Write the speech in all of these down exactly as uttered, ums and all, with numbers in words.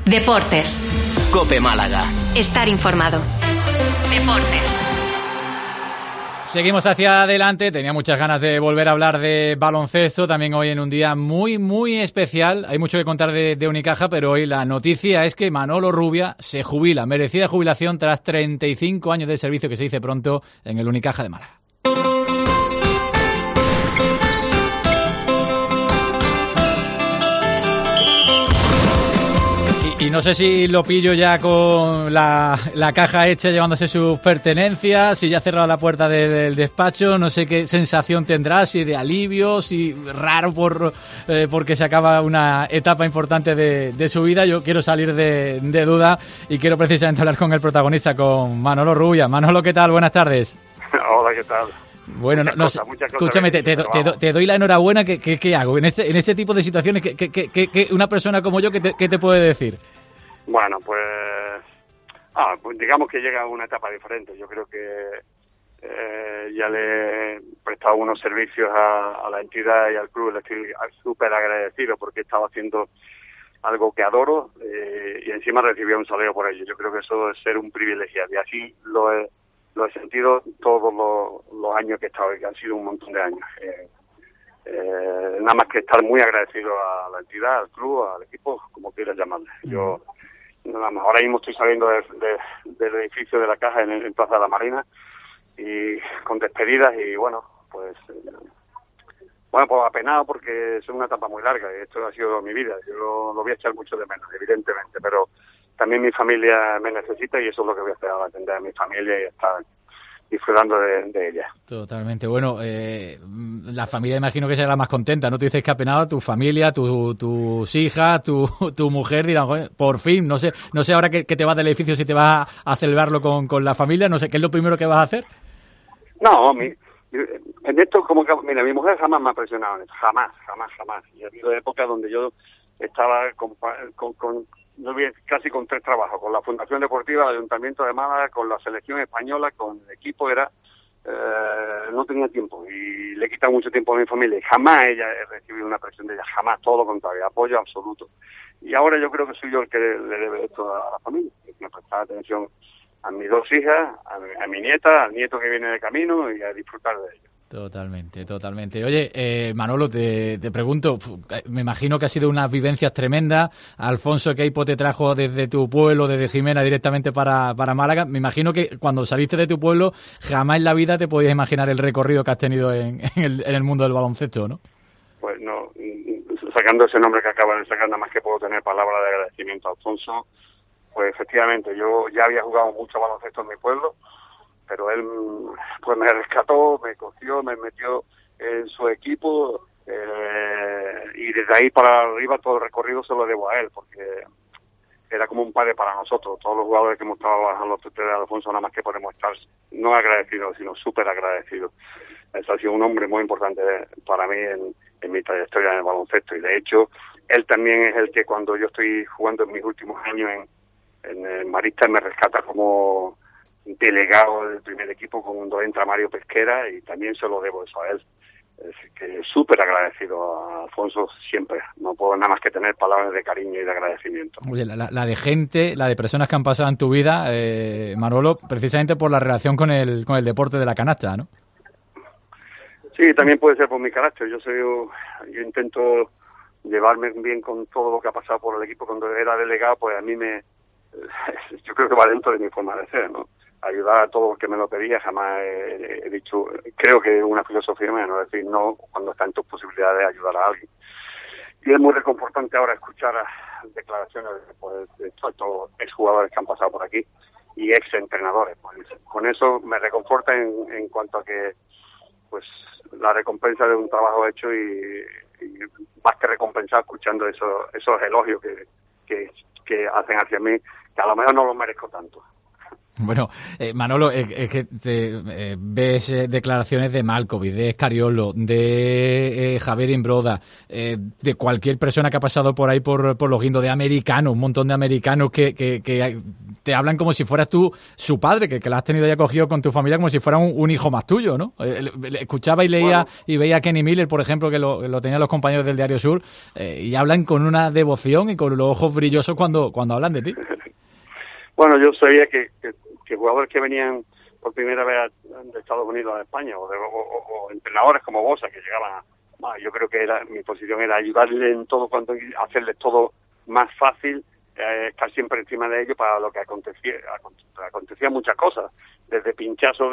Deportes. COPE Málaga. Estar informado. Deportes. Seguimos hacia adelante, tenía muchas ganas de volver a hablar de baloncesto, también hoy en un día muy, muy especial. Hay mucho que contar de, de Unicaja, pero hoy la noticia es que Manolo Rubia se jubila, merecida jubilación tras treinta y cinco años de servicio, que se dice pronto, en el Unicaja de Málaga. Y no sé si lo pillo ya con la, la caja hecha, llevándose sus pertenencias, si ya ha cerrado la puerta del, del despacho, no sé qué sensación tendrá, si de alivio, si raro por eh, porque se acaba una etapa importante de, de su vida. Yo quiero salir de, de duda y quiero precisamente hablar con el protagonista, con Manolo Rubia. Manolo, ¿qué tal? Buenas tardes. Hola, ¿qué tal? Bueno, no, no cosas, sé, escúchame, te, te, te, te doy la enhorabuena. ¿Qué, qué, qué hago? En este, en este tipo de situaciones, ¿qué, qué, qué, qué, una persona como yo, ¿qué te, qué te puede decir? Bueno, pues, ah, pues digamos que llega a una etapa diferente. Yo creo que eh, ya le he prestado unos servicios a, a la entidad y al club. Le estoy súper agradecido porque estaba haciendo algo que adoro eh, y encima recibía un salario por ello. Yo creo que eso es ser un privilegiado y así lo he, lo he sentido todos los, los años que he estado, que han sido un montón de años. Eh, eh, nada más que estar muy agradecido a la entidad, al club, al equipo, como quieras llamarle. Yo nada más, ahora mismo estoy saliendo de, de, del edificio de la Caja en, en Plaza de la Marina y con despedidas y bueno, pues eh, bueno, pues apenado porque es una etapa muy larga y esto ha sido mi vida. Yo lo, lo voy a echar mucho de menos, evidentemente, pero también mi familia me necesita y eso es lo que voy a hacer, atender a mi familia y estar disfrutando de, de ella. Totalmente. Bueno, eh, la familia imagino que será la más contenta, ¿no? Tú dices que apenado, tu familia, tu, tus hijas, tu, tu mujer dirán, joder, por fin, no sé no sé ahora que, que te vas del edificio si te vas a, a celebrarlo con, con la familia, no sé, ¿qué es lo primero que vas a hacer? No, mi, en esto como que, mira, mi mujer jamás me ha presionado en esto, jamás, jamás, jamás. Y ha habido épocas donde yo estaba con, con, con no bien, casi con tres trabajos, con la Fundación Deportiva, el Ayuntamiento de Málaga, con la selección española, con el equipo, era eh, no tenía tiempo y le he quitado mucho tiempo a mi familia y jamás ella he recibido una presión de ella, jamás, todo lo contrario, apoyo absoluto. Y ahora yo creo que soy yo el que le debe esto a la familia, que prestar atención a mis dos hijas, a mi, a mi nieta, al nieto que viene de camino y a disfrutar de ello. Totalmente, totalmente. Oye, eh, Manolo, te, te pregunto, me imagino que ha sido unas vivencias tremendas. Alfonso Queipo te trajo desde tu pueblo, desde Jimena, directamente para, para Málaga. Me imagino que cuando saliste de tu pueblo, jamás en la vida te podías imaginar el recorrido que has tenido en, en, el, en el mundo del baloncesto, ¿no? Pues no, sacando ese nombre que acabas de sacar, nada más que puedo tener palabras de agradecimiento a Alfonso. Pues efectivamente, yo ya había jugado mucho baloncesto en mi pueblo, pero él pues me rescató, me cogió, me metió en su equipo eh, y desde ahí para arriba todo el recorrido se lo debo a él, porque era como un padre para nosotros. Todos los jugadores que hemos estado bajo los tutores de Alfonso, nada más que podemos estar no agradecidos, sino súper agradecidos. Él ha sido un hombre muy importante para mí en, en mi trayectoria en el baloncesto y de hecho él también es el que cuando yo estoy jugando en mis últimos años en, en el Maristas me rescata como delegado del primer equipo cuando entra Mario Pesquera y también se lo debo eso a él. Es que súper agradecido a Alfonso siempre. No puedo nada más que tener palabras de cariño y de agradecimiento. Oye, la, la de gente, la de personas que han pasado en tu vida, eh, Manolo, precisamente por la relación con el con el deporte de la canasta, ¿no? Sí, también puede ser por mi carácter. Yo soy, yo intento llevarme bien con todo lo que ha pasado por el equipo. Cuando era delegado, pues a mí me, yo creo que va dentro de mi forma de ser, ¿no? Ayudar a todos los que me lo pedía, jamás he, he dicho, creo que es una filosofía mía, no decir no cuando está en tus posibilidades de ayudar a alguien. Y es muy reconfortante ahora escuchar declaraciones pues, de todos estos exjugadores que han pasado por aquí y ex-entrenadores. Pues, con eso me reconforta en, en cuanto a que pues la recompensa de un trabajo hecho y, y más que recompensar escuchando esos, esos elogios que, que, que hacen hacia mí, que a lo mejor no los merezco tanto. Bueno, eh, Manolo, es eh, eh, que eh, ves eh, declaraciones de Malkovich, de Escariolo, de eh, Javier Imbroda, eh, de cualquier persona que ha pasado por ahí por, por los guindos, de americanos, un montón de americanos que, que, que te hablan como si fueras tú su padre, que, que la has tenido ya cogido con tu familia como si fuera un, un hijo más tuyo, ¿no? Eh, escuchaba y leía bueno. y veía a Kenny Miller, por ejemplo, que lo, lo tenían los compañeros del Diario Sur, eh, y hablan con una devoción y con los ojos brillosos cuando, cuando hablan de ti. Bueno, yo sabía que, que, que jugadores que venían por primera vez de Estados Unidos a España, o, de, o, o, o entrenadores como Bosa, que llegaban a... Ah, yo creo que era mi posición era ayudarle en todo, cuando hacerles todo más fácil, eh, estar siempre encima de ellos para lo que acontecía. Acontecían muchas cosas, desde pinchazos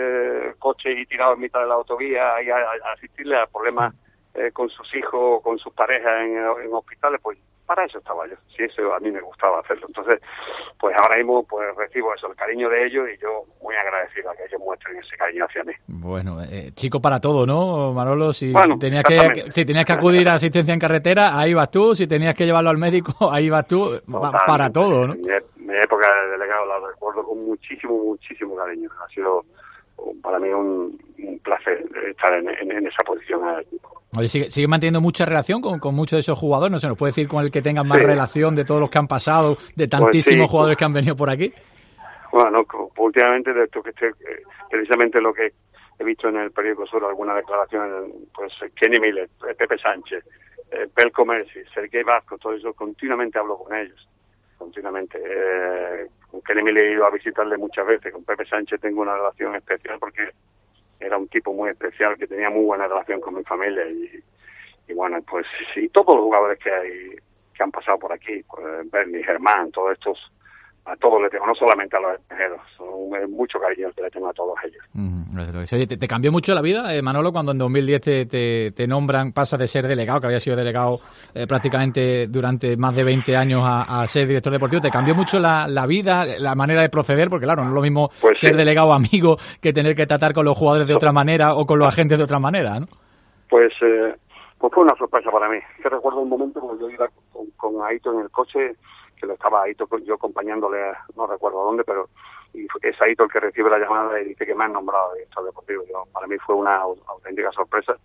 de coche y tirados en mitad de la autovía y a, a asistirle a problemas eh, con sus hijos, con sus parejas en, en hospitales, pues para eso estaba yo. Sí, eso a mí me gustaba hacerlo. Entonces, pues ahora mismo pues recibo eso, el cariño de ellos, y yo muy agradecido a que ellos muestren ese cariño hacia mí. Bueno, eh, chico para todo, ¿no, Manolo? Si bueno, tenías que si tenías que acudir a asistencia en carretera, ahí vas tú. Si tenías que llevarlo al médico, ahí vas tú. Total, para todo, ¿no? Mi, mi época de delegado la recuerdo con muchísimo, muchísimo cariño. Ha sido para mí un, un placer estar en, en, en esa posición en el equipo. Oye, ¿sigue, sigue manteniendo mucha relación con, con muchos de esos jugadores? No sé, ¿nos puede decir con el que tengan más sí. relación de todos los que han pasado, de tantísimos pues sí. jugadores que han venido por aquí? Bueno, últimamente, de esto que esté, precisamente lo que he visto en el periódico sobre alguna declaración, pues Kenny Miller, Pepe Sánchez, eh, Pelko Mercy, Sergei Vasco, todo eso, continuamente hablo con ellos, continuamente. Eh, con Kenny Miller he ido a visitarle muchas veces, con Pepe Sánchez tengo una relación especial porque era un tipo muy especial, que tenía muy buena relación con mi familia, y, y bueno, pues sí, todos los jugadores que hay, que han pasado por aquí, pues Bernie, Germán, todos estos, a todos les tengo, no solamente a los extranjeros, son mucho cariño que le tengo a todos ellos. Mm, Oye, ¿te, te cambió mucho la vida, eh, Manolo, cuando en dos mil diez te, te, te nombran, pasas de ser delegado, que había sido delegado eh, prácticamente durante más de veinte años, a, a ser director deportivo? ¿Te cambió mucho la, la vida, la manera de proceder? Porque claro, no es lo mismo pues ser sí. delegado amigo que tener que tratar con los jugadores de otra manera o con los agentes de otra manera, ¿no? Pues, eh, pues fue una sorpresa para mí. Yo recuerdo un momento cuando yo iba con, con Aito en el coche, que lo estaba Aito yo acompañándole, no recuerdo a dónde, pero y es Aito el que recibe la llamada y dice que me han nombrado director deportivo. Yo, para mí fue una auténtica sorpresa.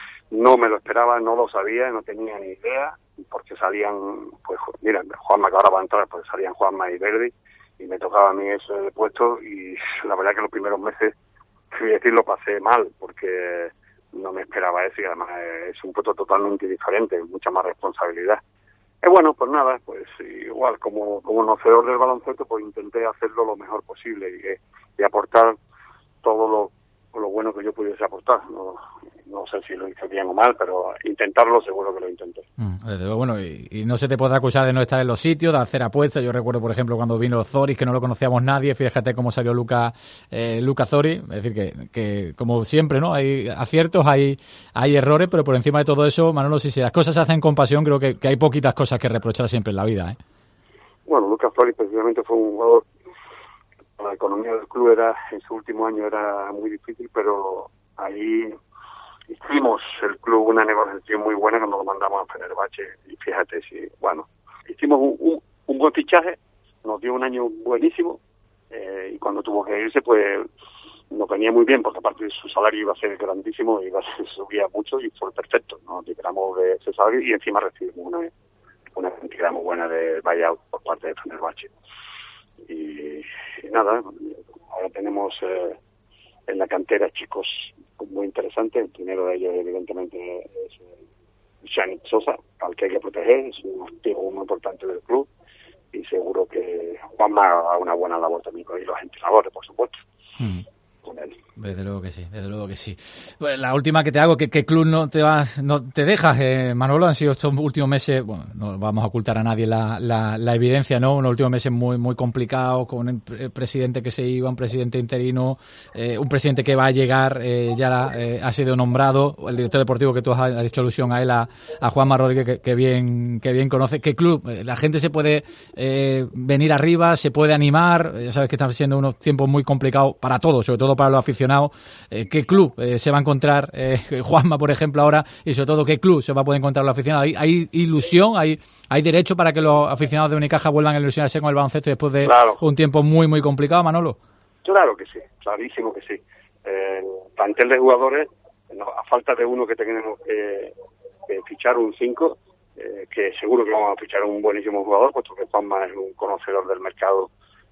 No me lo esperaba, no lo sabía, no tenía ni idea, porque salían, pues mira, Juanma, que ahora va a entrar, pues salían Juanma y Verdi, y me tocaba a mí ese puesto, y la verdad que los primeros meses, voy a decir, lo pasé mal, porque no me esperaba eso, y además es un puesto totalmente diferente, mucha más responsabilidad. Eh, bueno, pues nada, pues igual, como, como conocedor del baloncesto, pues intenté hacerlo lo mejor posible y, y aportar todo lo, lo bueno que yo pudiese aportar. No, no sé si lo hice bien o mal, pero intentarlo seguro que lo intenté. Mm, bueno, y, y no se te podrá acusar de no estar en los sitios, de hacer apuestas. Yo recuerdo, por ejemplo, cuando vino Zoris, que no lo conocíamos nadie, fíjate cómo salió Luca, eh, Luca Zoris. Es decir, que, que como siempre, ¿no? Hay aciertos, hay, hay errores, pero por encima de todo eso, Manolo, si, si las cosas se hacen con pasión, creo que, que hay poquitas cosas que reprochar siempre en la vida, ¿eh? Bueno, Luca Zoris precisamente fue un jugador. La economía del club era, en su último año era muy difícil, pero ahí hicimos el club una negociación muy buena cuando lo mandamos a Fenerbahce, y fíjate, si bueno, hicimos un, un, un buen fichaje, nos dio un año buenísimo, eh, y cuando tuvo que irse, pues nos venía muy bien, porque aparte de su salario iba a ser grandísimo, iba a ser, subía mucho, y fue perfecto, nos liberamos de ese salario, y encima recibimos una, una cantidad muy buena de buyout por parte de Fenerbahce. Y, y nada, ahora tenemos eh, en la cantera chicos muy interesantes. El primero de ellos evidentemente es eh, Yannick Sosa, al que hay que proteger, es un activo muy importante del club, y seguro que Juanma haga una buena labor también con los entrenadores, por supuesto. Mm. Con él. Desde luego que sí, desde luego que sí. Pues la última que te hago, ¿qué, qué club no te vas, no te dejas, eh, Manolo? Han sido estos últimos meses, bueno, no vamos a ocultar a nadie la, la, la evidencia, ¿no? Unos últimos meses muy muy complicados, con un presidente que se iba, un presidente interino, eh, un presidente que va a llegar, eh, ya eh, ha sido nombrado, el director deportivo que tú has, has hecho alusión a él, a, a Juanma Rodríguez, que, que bien que bien conoce. ¿Qué club? La gente se puede eh, venir arriba, se puede animar, ya sabes que están siendo unos tiempos muy complicados para todos, sobre todo para los aficionados. Eh, ¿Qué club eh, se va a encontrar eh, Juanma, por ejemplo, ahora? Y sobre todo, ¿qué club se va a poder encontrar los aficionados? ¿Hay, hay ilusión? ¿Hay, ¿Hay derecho para que los aficionados de Unicaja vuelvan a ilusionarse con el baloncesto después de claro. un tiempo muy, muy complicado, Manolo? Claro que sí, clarísimo que sí. Eh, plantel de jugadores, no, a falta de uno que tenemos que, que fichar un cinco, eh, que seguro que vamos a fichar un buenísimo jugador, puesto que Juanma es un conocedor del mercado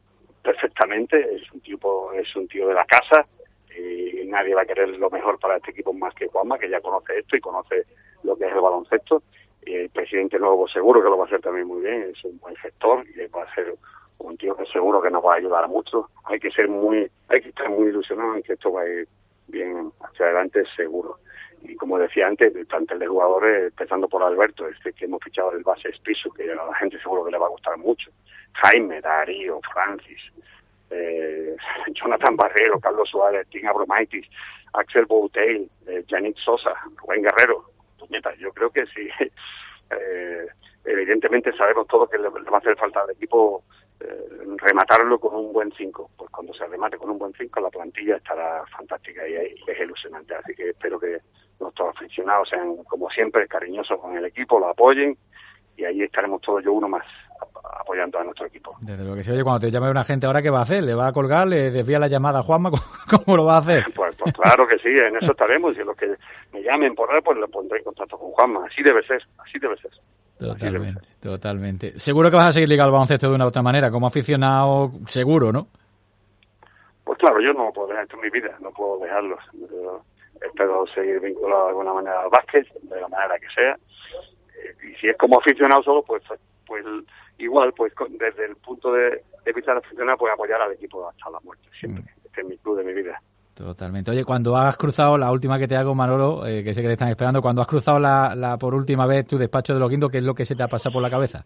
perfectamente, es un tipo, es un tío de la casa, y nadie va a querer lo mejor para este equipo más que Juanma, que ya conoce esto y conoce lo que es el baloncesto. Y el presidente nuevo seguro que lo va a hacer también muy bien, es un buen gestor y va a ser un tío que seguro que nos va a ayudar mucho. Hay que ser muy, hay que estar muy ilusionado en que esto va a ir bien hacia adelante, seguro. Y como decía antes, el plantel de jugadores, empezando por Alberto, este que hemos fichado del base Espisu, que a la gente seguro que le va a gustar mucho. Jaime, Darío, Francis, eh, Jonathan Barrero, Carlos Suárez, Tim Abromaitis, Axel Bouteil, eh, Yannick Sosa, Rubén Guerrero. Puñeta, yo creo que sí. Eh, evidentemente sabemos todos que le, le va a hacer falta al equipo eh, rematarlo con un buen cinco. Pues cuando se remate con un buen cinco, la plantilla estará fantástica y, y es ilusionante. Así que espero que nuestros aficionados sean, como siempre, cariñosos con el equipo, lo apoyen y ahí estaremos todos, yo uno más, apoyando a nuestro equipo. Desde lo que se oye, cuando te llame una gente ahora, ¿qué va a hacer? ¿Le va a colgar? ¿Le desvía la llamada a Juanma? ¿Cómo lo va a hacer? Pues, pues claro que sí, en eso estaremos y los que me llamen por él, pues le pondré en contacto con Juanma. Así debe ser, así debe ser. Totalmente, totalmente. Seguro que vas a seguir ligado al baloncesto de una u otra manera, como aficionado, seguro, ¿no? Pues claro, yo no puedo dejar esto en mi vida, no puedo dejarlo. Yo espero seguir vinculado de alguna manera al básquet, de la manera que sea. Y si es como aficionado solo, pues pues igual, pues desde el punto de, de vista del aficionado, pues apoyar al equipo hasta la muerte, siempre. Mm. Este es mi club de mi vida. Totalmente. Oye, cuando has cruzado, la última que te hago, Manolo, eh, que sé que te están esperando, cuando has cruzado la, la por última vez tu despacho de Los Guindos, ¿qué es lo que se te ha pasado por la cabeza?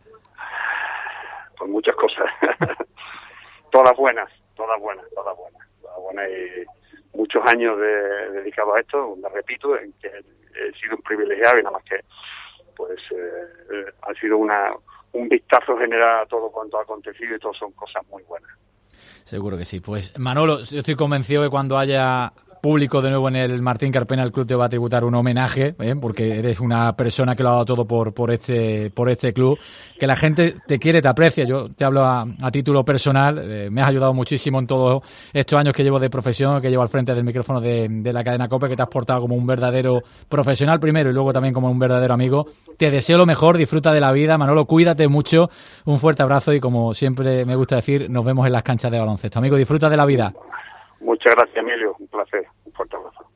Pues muchas cosas. Todas buenas, todas buenas, todas buenas. Todas buenas y muchos años de, dedicados a esto, me repito, en que he sido un privilegiado y nada más que pues eh, ha sido una un vistazo general a todo cuanto ha acontecido y todo son cosas muy buenas. Seguro que sí. Pues Manolo, yo estoy convencido que cuando haya público de nuevo en el Martín Carpena, el club te va a tributar un homenaje, ¿eh? Porque eres una persona que lo ha dado todo por por este por este club, que la gente te quiere, te aprecia. Yo te hablo a, a título personal, eh, me has ayudado muchísimo en todos estos años que llevo de profesión, que llevo al frente del micrófono de, de la cadena COPE, que te has portado como un verdadero profesional primero y luego también como un verdadero amigo. Te deseo lo mejor, disfruta de la vida, Manolo, cuídate mucho, un fuerte abrazo y como siempre me gusta decir, nos vemos en las canchas de baloncesto. Amigo, disfruta de la vida. Muchas gracias, Emilio. Un placer. Un fuerte abrazo.